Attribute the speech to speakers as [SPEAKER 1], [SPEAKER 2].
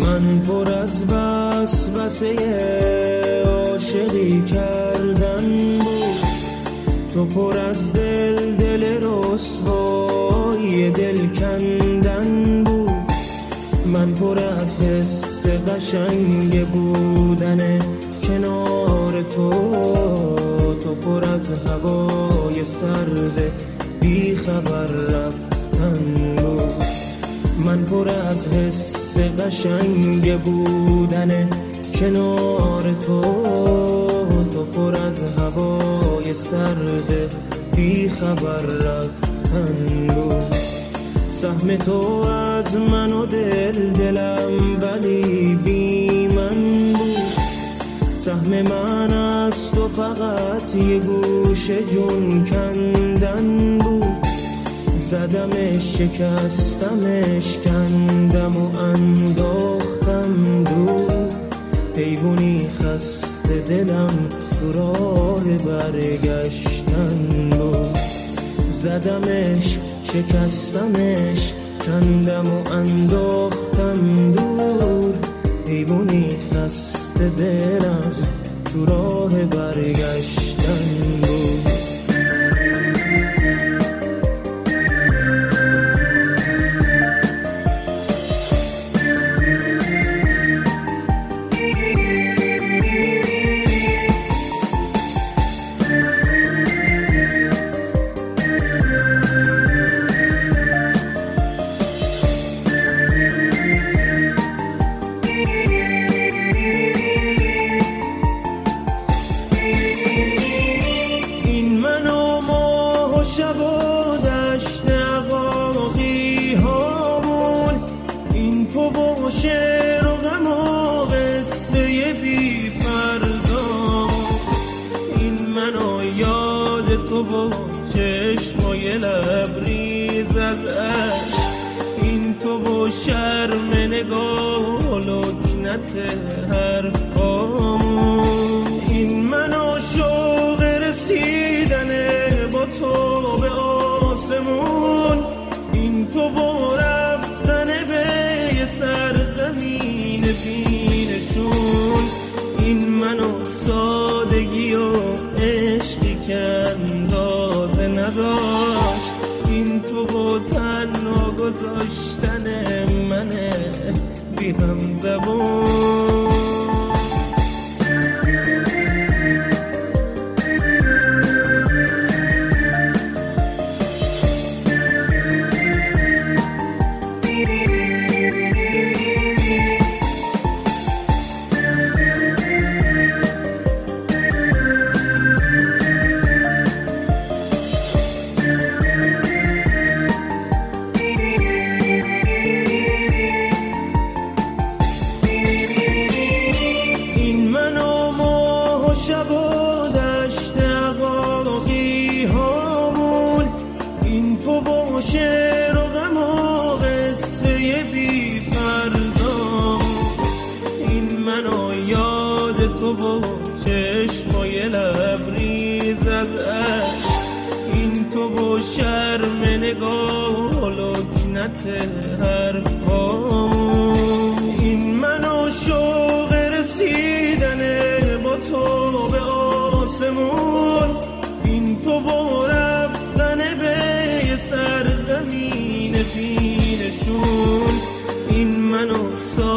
[SPEAKER 1] من پر از وسوسه عاشقی کردن بود، تو پر از دل رسوای دل کندن بود. من پر از حس قشنگ بودن کنار تو پر از هوای سرد بی خبر رفتن بود. من پر از حس قشنگ بودن کنار تو پر از هوای سرد بی خبر رفتن بود. سهم تو از من و دلم ولی بی من بود. سهم من از تو فقط یه گوشه جون کندن بود. زدمش شکستمش کندم و انداختم دور. حیوانی خسته دلم تو راه برگشتن بود. زدمش شکستمش کندم و انداختم دور. حیوانی خسته دلم تو راه برگشتن بود. چشمای لبریز از عشق، این تو و شرم نگاه و لکنت حرفامون. این من و شوق رسیدن با تو به آسمون. این تو و رفتن به یه سرزمین بینشون. این من و سادگی و عشقی که اندازه نداشت. این تو با تنها گذاشتن من بی هم زبون. چشمای لبریز از عشق، این تو و شرم نگاه و لکنت حرفامون. این من و شوق رسیدن با تو به آسمون. این تو و رفتن به سرزمین بینشون. این من و